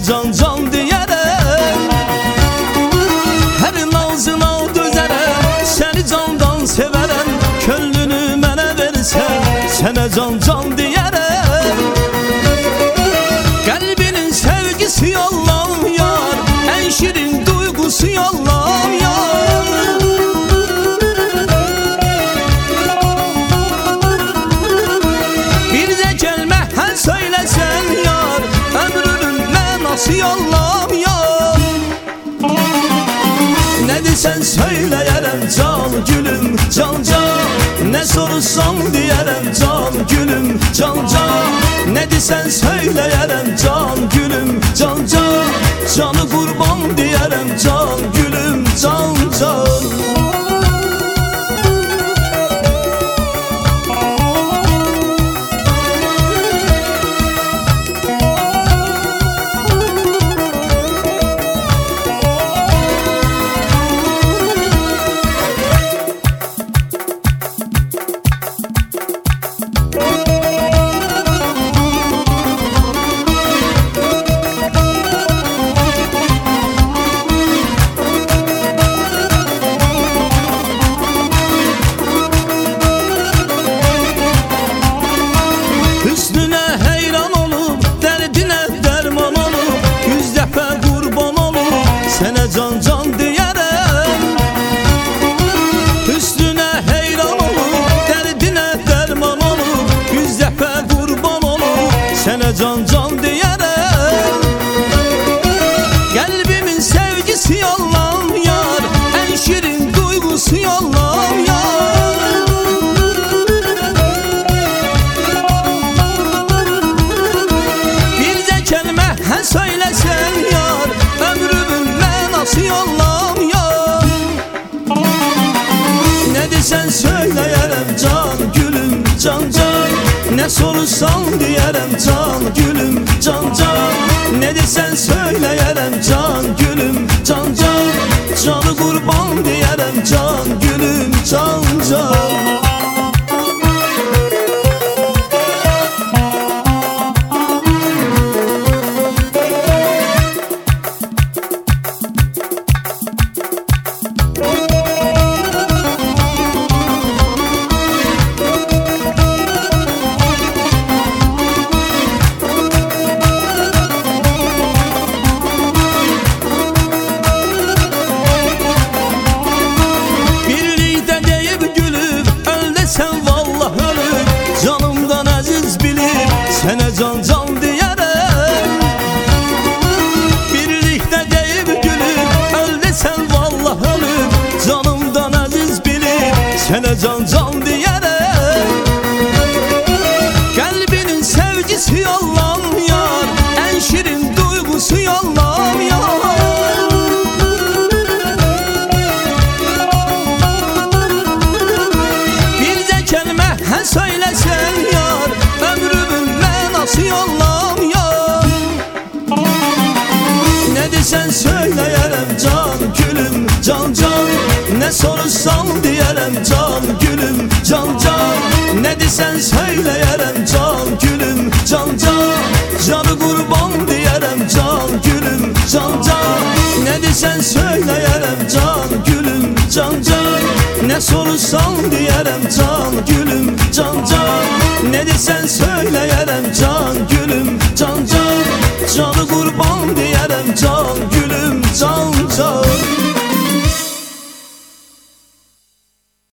can can diyerek, her nazına dözerek, seni candan severem, könlünü mənə versen, sene can can diyerek. Kalbinin sevgisi yollam yar, en şirin duygusu yollam yar. Bir de kelime her söylesen yar, ömrünün mənası yollam yar. Ne desen söyleyerem can gülüm can can, ne sorursam diyerem can gülüm can can. Ne desen söyleyerem can gülüm can can, canı kurban diyerem can gülüm can can. Hüsnüne heyran olup, derdine derman olup, 100 defa kurban olup, sene can can diyerem. Hüsnüne heyran olup, derdine derman olup, 100 defa kurban olup, sene can can diyerem. Kalbimin sevgisi yollam yar, en şirin duygusu yollam yar. Her söylesen yar, ömrümün mənası yollam yar. Ne desen söyleyerem can gülüm can can, ne sorursan diyerem can gülüm can can. Ne desen söyleyerem can gülüm can can, canı kurban diyerem can gülüm can can. Sene can can diyerem, birlikte deyip gülüp, öl desen vallah ölüp, canımdan aziz bilip, sene can can diyerem. Kalbinin sevgisi yollam yar, en şirin duygusu yollam yar. Bir de kelime her söylesen yar, ömrümün mənası yollam yar. Ne desen söyleyerem can gülüm can can, ne sorursam diyerem can gülüm can can. Ne desen söyleyerem can gülüm can can, canı kurban diyerem can gülüm can can. Ne desen söyleyerem can gülüm can can, ne sorursam diyerem can gülüm can can. Ne desen söyleyerem can gülüm can can, canı kurban diyerem can gülüm can.